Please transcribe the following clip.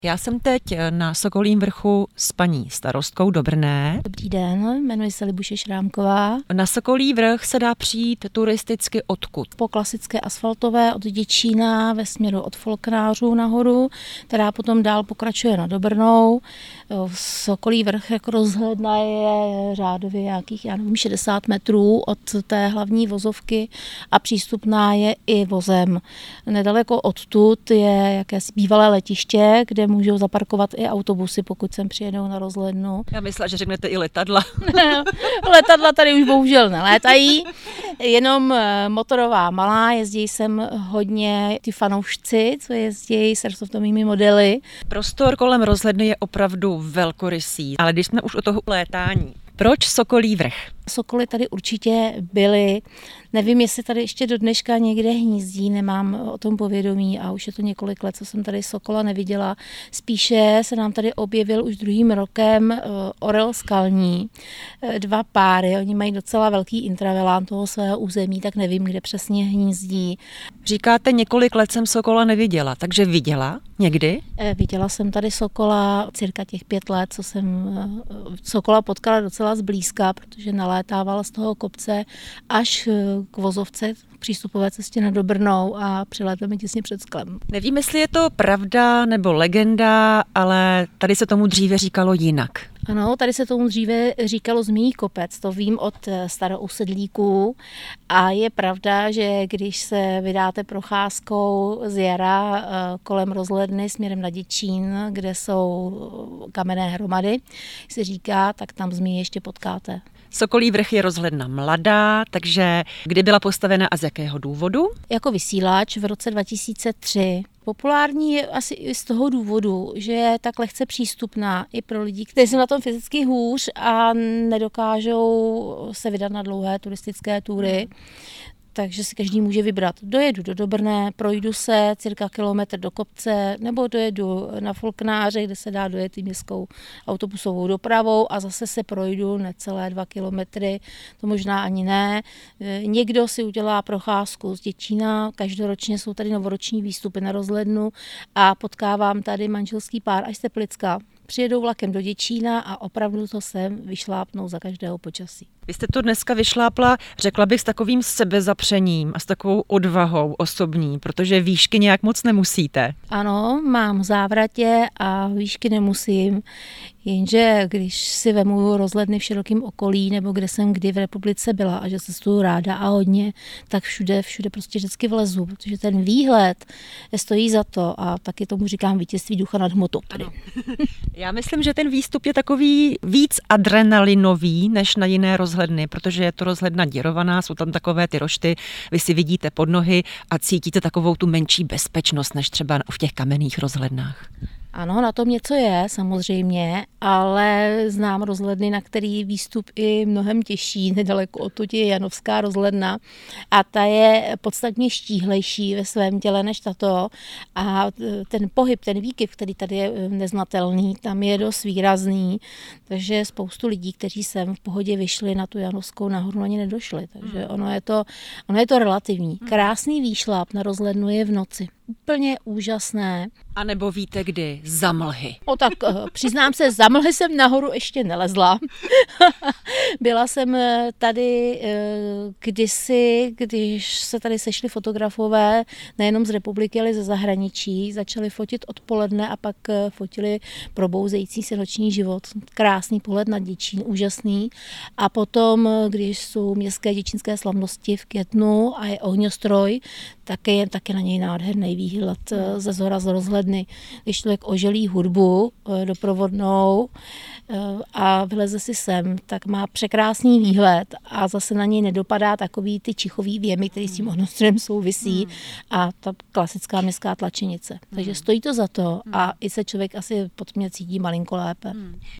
Já jsem teď na Sokolím vrchu s paní starostkou do Brné. Dobrý den, jmenuji se Libuše Šrámková. Na Sokolí vrch se dá přijít turisticky odkud? Po klasické asfaltové od Děčína ve směru od Folknářů nahoru, která potom dál pokračuje na Dobrnou. Sokolí vrch jako rozhledna je řádově nějakých, 60 metrů od té hlavní vozovky a přístupná je i vozem. Nedaleko odtud je jakési bývalé letiště, kde můžou zaparkovat i autobusy, pokud sem přijedou na rozhlednu. Já myslela, že řeknete i letadla. Letadla tady už bohužel nelétají, jenom motorová malá, jezdí sem hodně ty fanoušci, co jezdí s airsoftovými modely. Prostor kolem rozhledny je opravdu velkorysý, ale když jsme už o toho létání, proč Sokolí vrch? Sokoly tady určitě byly. Nevím, jestli tady ještě do dneška někde hnízdí, nemám o tom povědomí a už je to několik let, co jsem tady sokola neviděla. Spíše se nám tady objevil už druhým rokem orel skalní, 2 páry, oni mají docela velký intravelán toho svého území, tak nevím, kde přesně hnízdí. Říkáte, několik let jsem sokola neviděla, takže viděla někdy? Viděla jsem tady sokola cirka těch 5 let, co jsem sokola potkala docela zblízka, protože nalétávala z toho kopce až k vozovce v přístupové cestě na Dobrnou a přilétla mi těsně před sklem. Nevím, jestli je to pravda nebo legenda, ale tady se tomu dříve říkalo jinak. Ano, tady se tomu dříve říkalo Zmíjí kopec, to vím od starousedlíků a je pravda, že když se vydáte procházkou z jara kolem rozhledny směrem na Děčín, kde jsou kamenné hromady, se říká, tak tam zmíji ještě potkáte. Sokolí vrch je rozhledna mladá, takže kdy byla postavena a z jakého důvodu? Jako vysílač v roce 2003. Populární je asi i z toho důvodu, že je tak lehce přístupná i pro lidi, kteří jsou na tom fyzicky hůř a nedokážou se vydat na dlouhé turistické tury. Takže si každý může vybrat. Dojedu do Dobrné, projdu se cirka kilometr do kopce, nebo dojedu na Folknáře, kde se dá dojet i městskou autobusovou dopravou a zase se projdu necelé 2 kilometry, to možná ani ne. Někdo si udělá procházku z Děčína, každoročně jsou tady novoroční výstupy na rozhlednu a potkávám tady manželský pár až z Teplicka. Přijedou vlakem do Děčína a opravdu to sem vyšlápnou za každého počasí. Vy jste to dneska vyšlápla, řekla bych, s takovým sebezapřením a s takovou odvahou osobní, protože výšky nějak moc nemusíte. Ano, mám v závratě a výšky nemusím, jenže když si vemu rozhledny v širokém okolí nebo kde jsem kdy v republice byla a že cestuju ráda a hodně, tak všude prostě vždycky vlezu, protože ten výhled stojí za to a taky tomu říkám vítězství ducha nad hmotou tady. Já myslím, že ten výstup je takový víc adrenalinový než na jiné rozhledny, protože je to rozhledna děrovaná, jsou tam takové ty rošty, vy si vidíte pod nohy a cítíte takovou tu menší bezpečnost než třeba v těch kamenných rozhlednách. Ano, na tom něco je samozřejmě, ale znám rozhledny, na který výstup i mnohem těžší, nedaleko odtud je Janovská rozhledna a ta je podstatně štíhlejší ve svém těle než tato a ten pohyb, ten výkyv, který tady je neznatelný, tam je dost výrazný, takže spoustu lidí, kteří sem v pohodě vyšli na tu Janovskou nahoru, ani nedošli, takže ono je to relativní. Krásný výšlap na rozhlednu je v noci. Úplně úžasné. A nebo víte kdy? Za mlhy. Tak přiznám se, za mlhy jsem nahoru ještě nelezla. Byla jsem tady kdysi, když se tady sešli fotografové, nejenom z republiky, ale ze zahraničí, začali fotit odpoledne a pak fotili probouzející se noční život. Krásný pohled na Děčín, úžasný. A potom, když jsou městské děčínské slavnosti v květnu a je ohňostroj, tak je taky na něj nádherný výhled ze zhora z rozhledny. Když člověk oželí hudbu doprovodnou a vyleze si sem, tak má překrásný výhled a zase na něj nedopadá takový ty čichový věmy, který s tím ohňostrojem souvisí a ta klasická městská tlačenice. Takže stojí to za to a i se člověk asi pod mě cítí malinko lépe.